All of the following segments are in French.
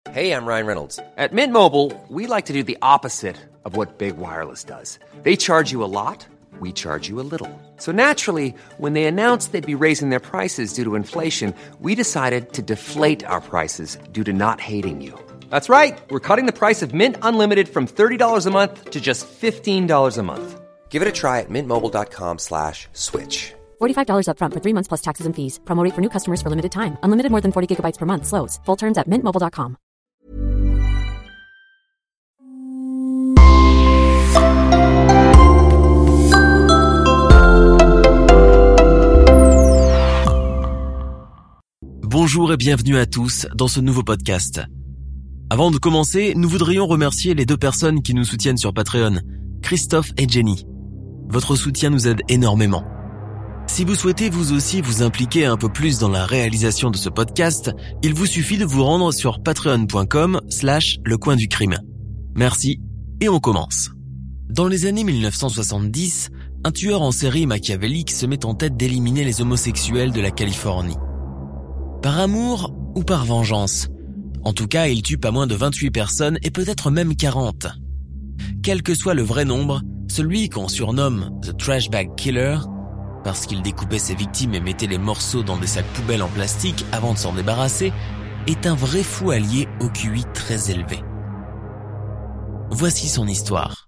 Hey, I'm Ryan Reynolds. At Mint Mobile, we like to do the opposite of what Big Wireless does. They charge you a lot, we charge you a little. So naturally, when they announced they'd be raising their prices due to inflation, we decided to deflate our prices due to not hating you. That's right. We're cutting the price of Mint Unlimited from $30 a month to just $15 a month. Give it a try at mintmobile.com/switch. $45 up front for 3 months plus taxes and fees. Promo rate for new customers for limited time. Unlimited more than 40 gigabytes per month. Slows full terms at mintmobile.com. Bonjour et bienvenue à tous dans ce nouveau podcast. Avant de commencer, nous voudrions remercier les 2 personnes qui nous soutiennent sur Patreon, Christophe et Jenny. Votre soutien nous aide énormément. Si vous souhaitez vous aussi vous impliquer un peu plus dans la réalisation de ce podcast, il vous suffit de vous rendre sur patreon.com/lecoinducrime. Merci et on commence. Dans les années 1970, un tueur en série machiavélique se met en tête d'éliminer les homosexuels de la Californie. Par amour ou par vengeance? En tout cas, il tue pas moins de 28 personnes et peut-être même 40. Quel que soit le vrai nombre, celui qu'on surnomme The Trash Bag Killer, parce qu'il découpait ses victimes et mettait les morceaux dans des sacs poubelles en plastique avant de s'en débarrasser, est un vrai fou allié au QI très élevé. Voici son histoire.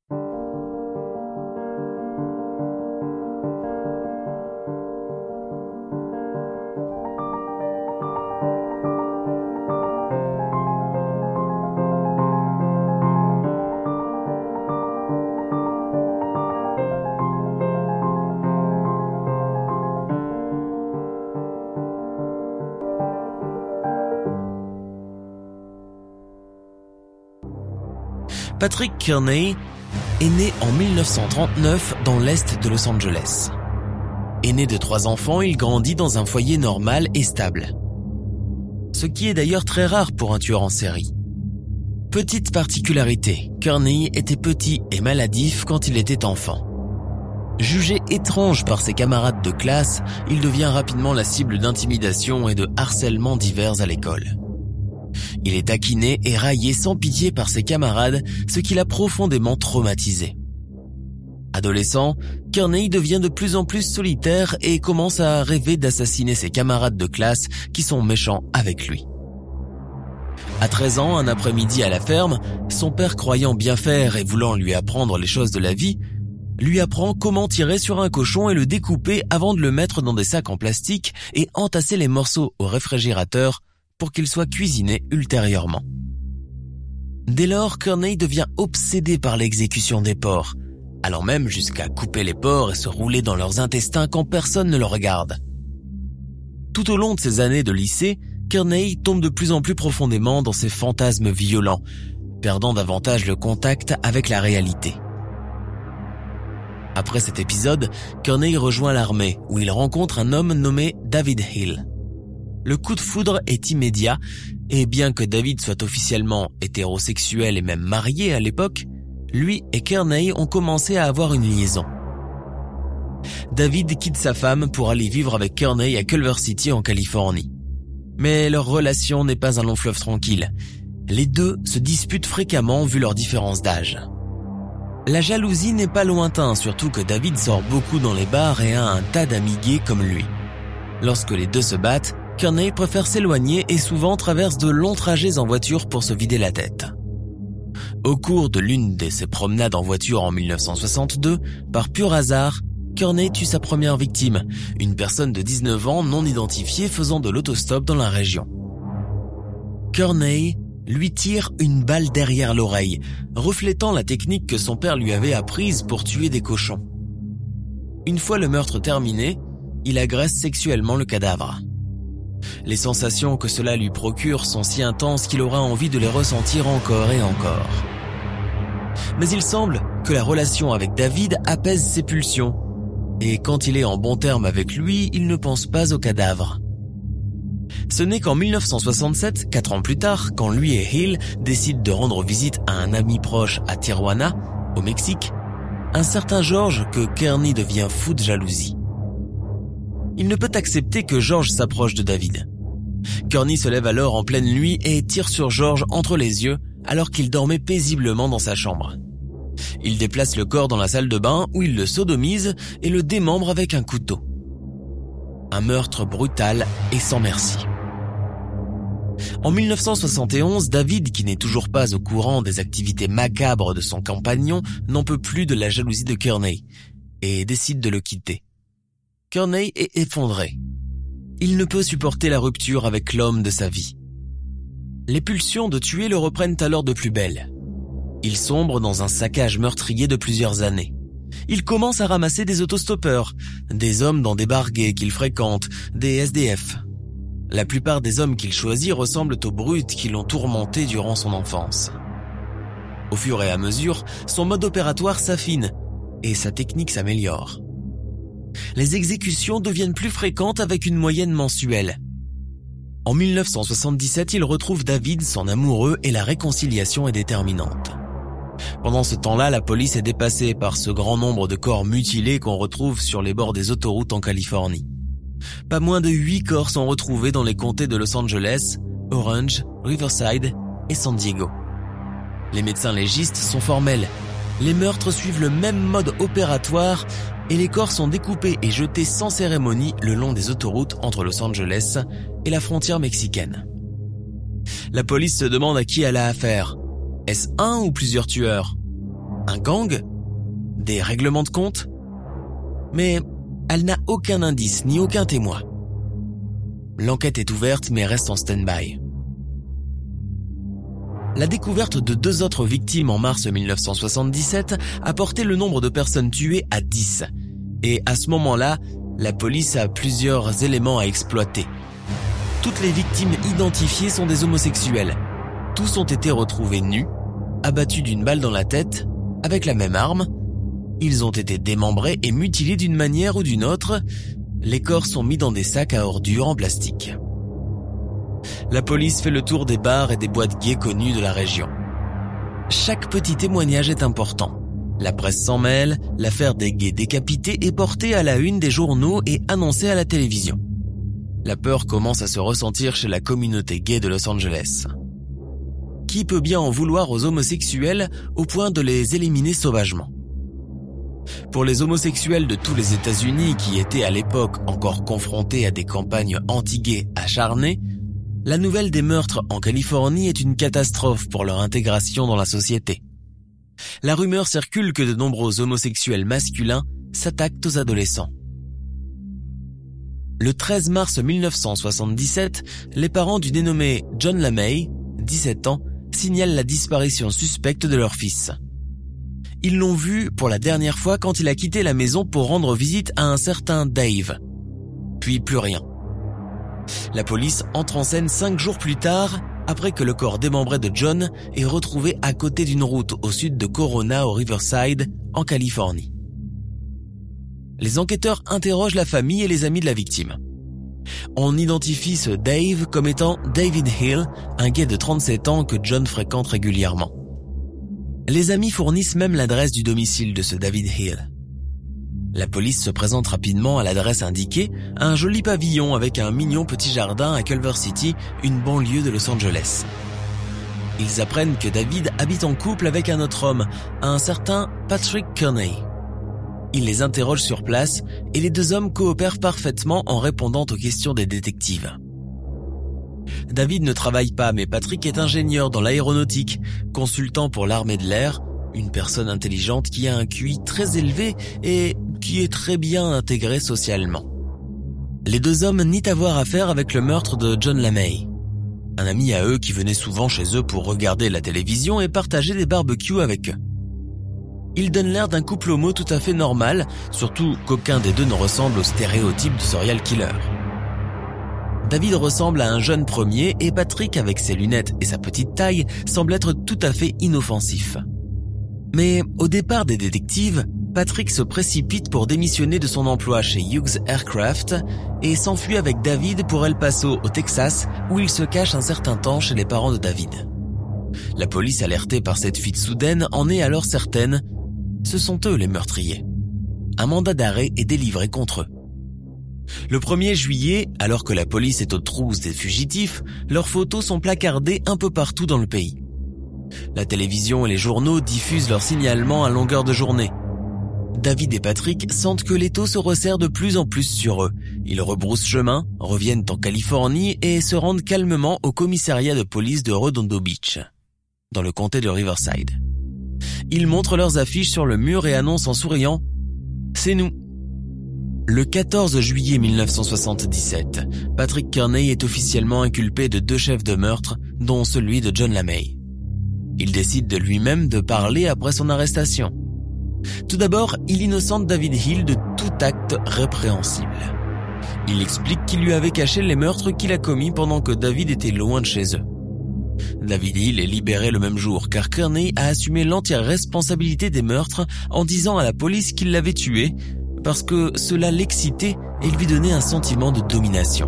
Patrick Kearney est né en 1939 dans l'est de Los Angeles. Aîné de 3 enfants, il grandit dans un foyer normal et stable. Ce qui est d'ailleurs très rare pour un tueur en série. Petite particularité, Kearney était petit et maladif quand il était enfant. Jugé étrange par ses camarades de classe, il devient rapidement la cible d'intimidation et de harcèlement divers à l'école. Il est taquiné et raillé sans pitié par ses camarades, ce qui l'a profondément traumatisé. Adolescent, Kearney devient de plus en plus solitaire et commence à rêver d'assassiner ses camarades de classe qui sont méchants avec lui. À 13 ans, un après-midi à la ferme, son père, croyant bien faire et voulant lui apprendre les choses de la vie, lui apprend comment tirer sur un cochon et le découper avant de le mettre dans des sacs en plastique et entasser les morceaux au réfrigérateur pour qu'il soit cuisiné ultérieurement. Dès lors, Kearney devient obsédé par l'exécution des porcs, allant même jusqu'à couper les porcs et se rouler dans leurs intestins quand personne ne le regarde. Tout au long de ses années de lycée, Kearney tombe de plus en plus profondément dans ses fantasmes violents, perdant davantage le contact avec la réalité. Après cet épisode, Kearney rejoint l'armée, où il rencontre un homme nommé David Hill. Le coup de foudre est immédiat, et bien que David soit officiellement hétérosexuel et même marié à l'époque, lui et Kearney ont commencé à avoir une liaison. David quitte sa femme pour aller vivre avec Kearney à Culver City en Californie. Mais leur relation n'est pas un long fleuve tranquille. Les deux se disputent fréquemment vu leur différence d'âge. La jalousie n'est pas lointain, surtout que David sort beaucoup dans les bars et a un tas d'amis gays comme lui. Lorsque les deux se battent, Kearney préfère s'éloigner et souvent traverse de longs trajets en voiture pour se vider la tête. Au cours de l'une de ses promenades en voiture en 1962, par pur hasard, Kearney tue sa première victime, une personne de 19 ans non identifiée faisant de l'autostop dans la région. Kearney lui tire une balle derrière l'oreille, reflétant la technique que son père lui avait apprise pour tuer des cochons. Une fois le meurtre terminé, il agresse sexuellement le cadavre. Les sensations que cela lui procure sont si intenses qu'il aura envie de les ressentir encore et encore. Mais il semble que la relation avec David apaise ses pulsions, et quand il est en bon terme avec lui, il ne pense pas au cadavre. Ce n'est qu'en 1967, 4 ans plus tard, quand lui et Hill décident de rendre visite à un ami proche à Tijuana, au Mexique, un certain George, que Kearney devient fou de jalousie. Il ne peut accepter que George s'approche de David. Kearney se lève alors en pleine nuit et tire sur George entre les yeux alors qu'il dormait paisiblement dans sa chambre. Il déplace le corps dans la salle de bain où il le sodomise et le démembre avec un couteau. Un meurtre brutal et sans merci. En 1971, David, qui n'est toujours pas au courant des activités macabres de son compagnon, n'en peut plus de la jalousie de Kearney et décide de le quitter. Kearney est effondré. Il ne peut supporter la rupture avec l'homme de sa vie. Les pulsions de tuer le reprennent alors de plus belle. Il sombre dans un saccage meurtrier de plusieurs années. Il commence à ramasser des autostoppeurs, des hommes dans des bars gays qu'il fréquente, des SDF. La plupart des hommes qu'il choisit ressemblent aux brutes qui l'ont tourmenté durant son enfance. Au fur et à mesure, son mode opératoire s'affine et sa technique s'améliore. Les exécutions deviennent plus fréquentes avec une moyenne mensuelle. En 1977, il retrouve David, son amoureux, et la réconciliation est déterminante. Pendant ce temps-là, la police est dépassée par ce grand nombre de corps mutilés qu'on retrouve sur les bords des autoroutes en Californie. Pas moins de 8 corps sont retrouvés dans les comtés de Los Angeles, Orange, Riverside et San Diego. Les médecins légistes sont formels. Les meurtres suivent le même mode opératoire et les corps sont découpés et jetés sans cérémonie le long des autoroutes entre Los Angeles et la frontière mexicaine. La police se demande à qui elle a affaire. Est-ce un ou plusieurs tueurs? Un gang? Des règlements de compte? Mais elle n'a aucun indice ni aucun témoin. L'enquête est ouverte mais reste en stand-by. La découverte de 2 autres victimes en mars 1977 a porté le nombre de personnes tuées à 10. Et à ce moment-là, la police a plusieurs éléments à exploiter. Toutes les victimes identifiées sont des homosexuels. Tous ont été retrouvés nus, abattus d'une balle dans la tête, avec la même arme. Ils ont été démembrés et mutilés d'une manière ou d'une autre. Les corps sont mis dans des sacs à ordures en plastique. La police fait le tour des bars et des boîtes gays connues de la région. Chaque petit témoignage est important. La presse s'en mêle, l'affaire des gays décapités est portée à la une des journaux et annoncée à la télévision. La peur commence à se ressentir chez la communauté gay de Los Angeles. Qui peut bien en vouloir aux homosexuels au point de les éliminer sauvagement? Pour les homosexuels de tous les États-Unis qui étaient à l'époque encore confrontés à des campagnes anti-gays acharnées, la nouvelle des meurtres en Californie est une catastrophe pour leur intégration dans la société. La rumeur circule que de nombreux homosexuels masculins s'attaquent aux adolescents. Le 13 mars 1977, les parents du dénommé John LeMay, 17 ans, signalent la disparition suspecte de leur fils. Ils l'ont vu pour la dernière fois quand il a quitté la maison pour rendre visite à un certain Dave. Puis plus rien. La police entre en scène 5 jours plus tard, après que le corps démembré de John est retrouvé à côté d'une route au sud de Corona au Riverside, en Californie. Les enquêteurs interrogent la famille et les amis de la victime. On identifie ce Dave comme étant David Hill, un gay de 37 ans que John fréquente régulièrement. Les amis fournissent même l'adresse du domicile de ce David Hill. La police se présente rapidement à l'adresse indiquée, un joli pavillon avec un mignon petit jardin à Culver City, une banlieue de Los Angeles. Ils apprennent que David habite en couple avec un autre homme, un certain Patrick Kearney. Ils les interrogent sur place et les 2 hommes coopèrent parfaitement en répondant aux questions des détectives. David ne travaille pas, mais Patrick est ingénieur dans l'aéronautique, consultant pour l'armée de l'air, une personne intelligente qui a un QI très élevé et qui est très bien intégré socialement. Les 2 hommes nient avoir affaire avec le meurtre de John LeMay. Un ami à eux qui venait souvent chez eux pour regarder la télévision et partager des barbecues avec eux. Ils donnent l'air d'un couple homo tout à fait normal, surtout qu'aucun des 2 ne ressemble au stéréotype du serial killer. David ressemble à un jeune premier et Patrick, avec ses lunettes et sa petite taille, semble être tout à fait inoffensif. Mais au départ des détectives, Patrick se précipite pour démissionner de son emploi chez Hughes Aircraft et s'enfuit avec David pour El Paso, au Texas, où il se cache un certain temps chez les parents de David. La police, alertée par cette fuite soudaine, en est alors certaine. Ce sont eux les meurtriers. Un mandat d'arrêt est délivré contre eux. Le 1er juillet, alors que la police est aux trousses des fugitifs, leurs photos sont placardées un peu partout dans le pays. La télévision et les journaux diffusent leurs signalements à longueur de journée. David et Patrick sentent que l'étau se resserre de plus en plus sur eux. Ils rebroussent chemin, reviennent en Californie et se rendent calmement au commissariat de police de Redondo Beach, dans le comté de Riverside. Ils montrent leurs affiches sur le mur et annoncent en souriant « C'est nous ». Le 14 juillet 1977, Patrick Kearney est officiellement inculpé de 2 chefs de meurtre, dont celui de John LaMay. Il décide de lui-même de parler après son arrestation. Tout d'abord, il innocente David Hill de tout acte répréhensible. Il explique qu'il lui avait caché les meurtres qu'il a commis pendant que David était loin de chez eux. David Hill est libéré le même jour car Kearney a assumé l'entière responsabilité des meurtres en disant à la police qu'il l'avait tué parce que cela l'excitait et lui donnait un sentiment de domination.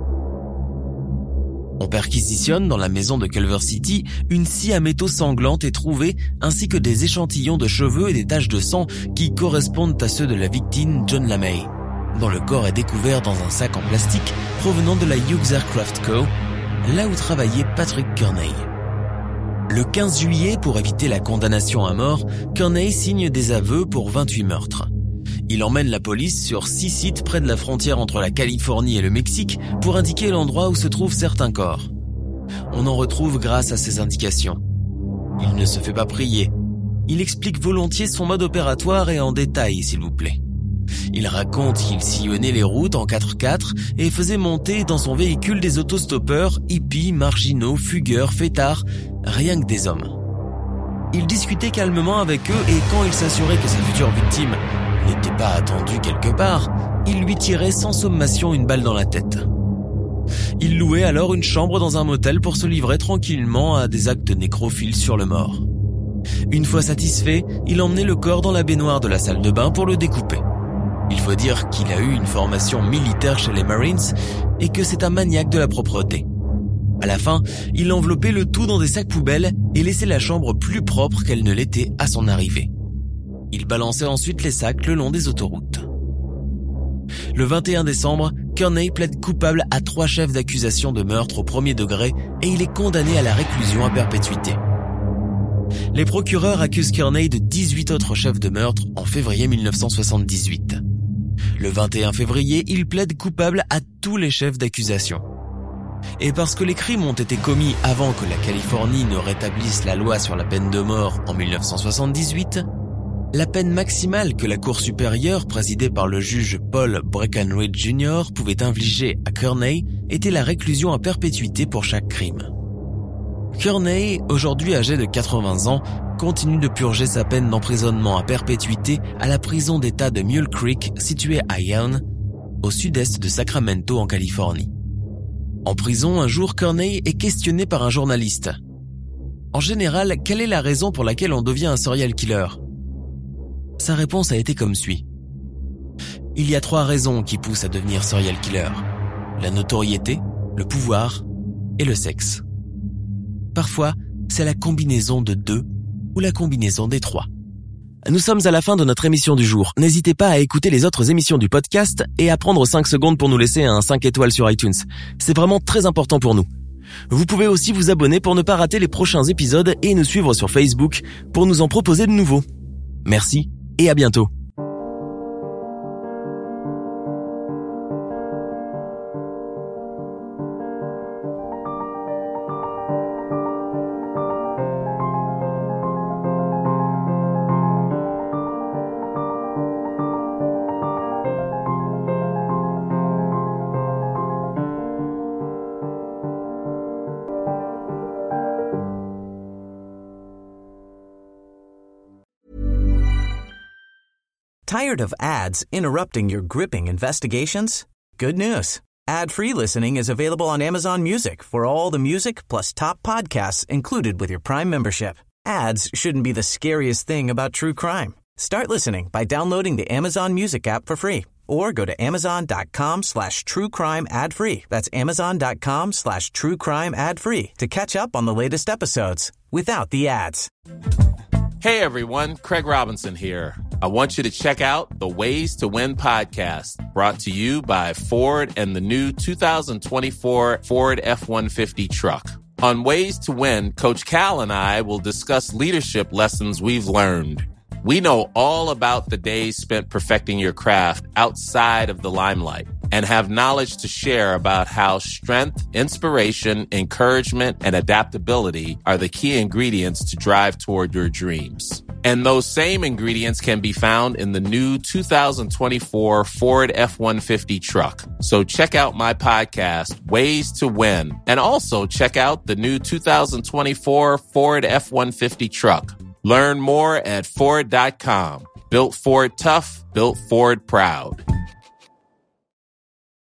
On perquisitionne dans la maison de Culver City, une scie à métaux sanglante est trouvée ainsi que des échantillons de cheveux et des taches de sang qui correspondent à ceux de la victime John LaMay, dont le corps est découvert dans un sac en plastique provenant de la Hughes Aircraft Co., là où travaillait Patrick Kearney. Le 15 juillet, pour éviter la condamnation à mort, Kearney signe des aveux pour 28 meurtres. Il emmène la police sur 6 sites près de la frontière entre la Californie et le Mexique pour indiquer l'endroit où se trouvent certains corps. On en retrouve grâce à ces indications. Il ne se fait pas prier. Il explique volontiers son mode opératoire et en détail, s'il vous plaît. Il raconte qu'il sillonnait les routes en 4x4 et faisait monter dans son véhicule des autostoppeurs, hippies, marginaux, fugueurs, fêtards, rien que des hommes. Il discutait calmement avec eux et quand il s'assurait que sa future victime n'était pas attendue quelque part, il lui tirait sans sommation une balle dans la tête. Il louait alors une chambre dans un motel pour se livrer tranquillement à des actes nécrophiles sur le mort. Une fois satisfait, il emmenait le corps dans la baignoire de la salle de bain pour le découper. Il faut dire qu'il a eu une formation militaire chez les Marines et que c'est un maniaque de la propreté. À la fin, il enveloppait le tout dans des sacs poubelles et laissait la chambre plus propre qu'elle ne l'était à son arrivée. Il balançait ensuite les sacs le long des autoroutes. Le 21 décembre, Kearney plaide coupable à 3 chefs d'accusation de meurtre au 1er degré et il est condamné à la réclusion à perpétuité. Les procureurs accusent Kearney de 18 autres chefs de meurtre en février 1978. Le 21 février, il plaide coupable à tous les chefs d'accusation. Et parce que les crimes ont été commis avant que la Californie ne rétablisse la loi sur la peine de mort en 1978, la peine maximale que la Cour supérieure, présidée par le juge Paul Breckenridge Jr., pouvait infliger à Kearney était la réclusion à perpétuité pour chaque crime. Kearney, aujourd'hui âgé de 80 ans, continue de purger sa peine d'emprisonnement à perpétuité à la prison d'État de Mule Creek, située à Ione, au sud-est de Sacramento en Californie. En prison, un jour, Kearney est questionné par un journaliste. En général, quelle est la raison pour laquelle on devient un serial killer ? Sa réponse a été comme suit. Il y a 3 raisons qui poussent à devenir serial killer. La notoriété, le pouvoir et le sexe. Parfois, c'est la combinaison de 2 ou la combinaison des 3. Nous sommes à la fin de notre émission du jour. N'hésitez pas à écouter les autres émissions du podcast et à prendre 5 secondes pour nous laisser un 5 étoiles sur iTunes. C'est vraiment très important pour nous. Vous pouvez aussi vous abonner pour ne pas rater les prochains épisodes et nous suivre sur Facebook pour nous en proposer de nouveaux. Merci et à bientôt. Tired of ads interrupting your gripping investigations? Good news. Ad-free listening is available on Amazon Music for all the music plus top podcasts included with your Prime membership. Ads shouldn't be the scariest thing about true crime. Start listening by downloading the Amazon Music app for free or go to amazon.com/truecrime ad-free. That's amazon.com/truecrime ad-free to catch up on the latest episodes without the ads. Hey everyone, Craig Robinson here. I want you to check out the Ways to Win podcast, brought to you by Ford and the new 2024 Ford F-150 truck. On Ways to Win, Coach Cal and I will discuss leadership lessons we've learned. We know all about the days spent perfecting your craft outside of the limelight and have knowledge to share about how strength, inspiration, encouragement, and adaptability are the key ingredients to drive toward your dreams. And those same ingredients can be found in the new 2024 Ford F-150 truck. So check out my podcast, Ways to Win, and also check out the new 2024 Ford F-150 truck. Learn more at Ford.com. Built Ford tough, built Ford proud.